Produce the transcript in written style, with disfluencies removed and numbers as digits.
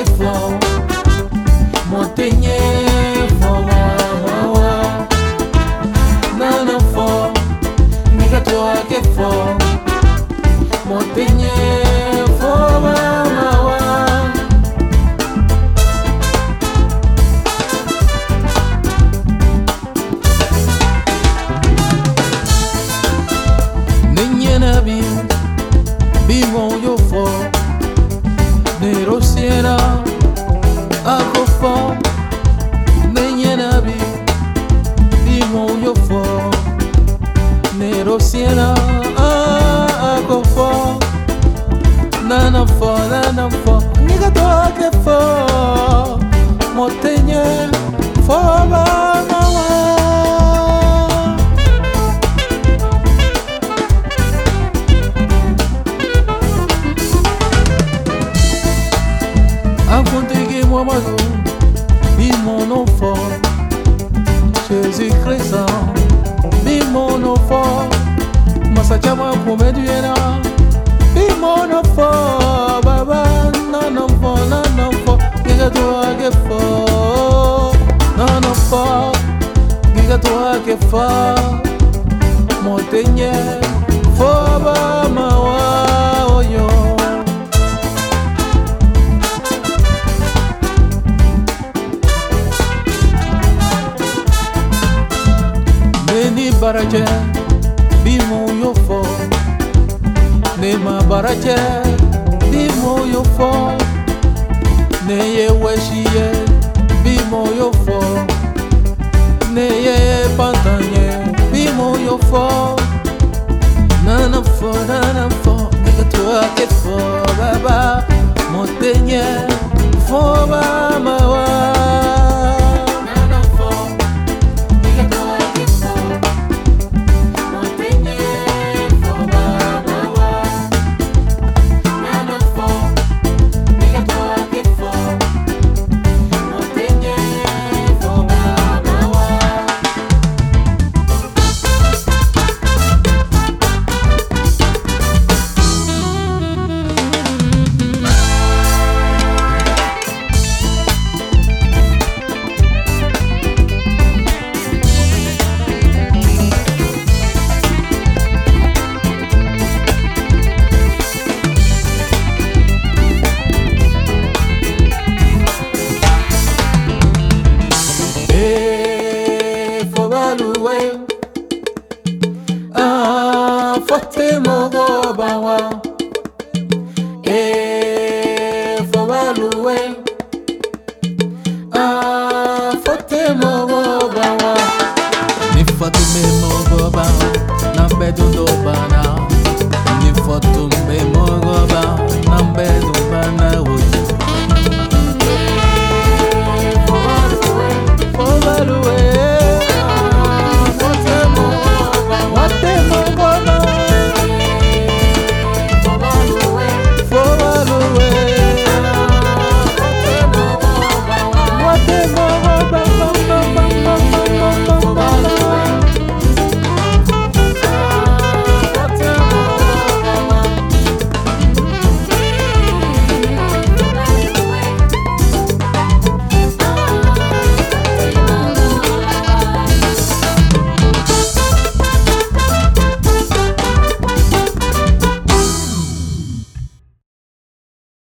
que for, montenye for wawa, nana for, nigga toa que for, montenye for wawa. Bimo yo fo, nero siena, ako fo, nenyena bimo yo fo, nero siena, ako fo, nana fo, niga to ake fo, motenye fo ba mawa. Akontege Muhammadu, bimo no fo, Jésus-Christ, bimo no fo, Masachama Komeduena, bimo no fo, Baba, nana fo, Giga to ake fo, nana fo, Giga to ake fo, Montenye, fo ba mawa oyo. Ni baraje, bimo yo fo, ne ma baraje, bimo yo fo, ne ye weshiye, bimo yo fo, ne ye pantanye, bimo yo fo, nana fo, nigga to ake fo, baba, montenye, fo ba mawa. Fote mogo bawa, for waluwe.